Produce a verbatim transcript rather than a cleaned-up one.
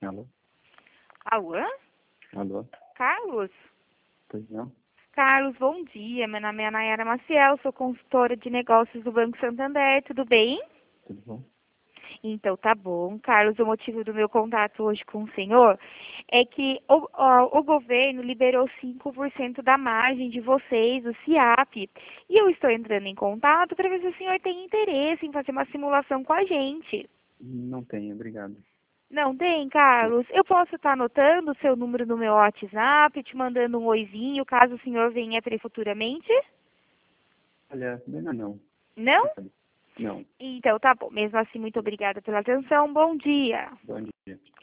Alô? Alô? Alô? Carlos? Pois não? Carlos, bom dia. Meu nome é Nayara Maciel, sou consultora de negócios do Banco Santander. Tudo bem? Tudo bom? Então tá bom. Carlos, o motivo do meu contato hoje com o senhor é que o, ó, o governo liberou cinco por cento da margem de vocês, o SIAP. E eu estou entrando em contato para ver se o senhor tem interesse em fazer uma simulação com a gente. Não tenho, obrigado. Não tem, Carlos? Eu posso estar anotando o seu número no meu WhatsApp, te mandando um oizinho, caso o senhor venha para futuramente? Olha, ainda não. Não? Não. Então, tá bom. Mesmo assim, muito obrigada pela atenção. Bom dia. Bom dia.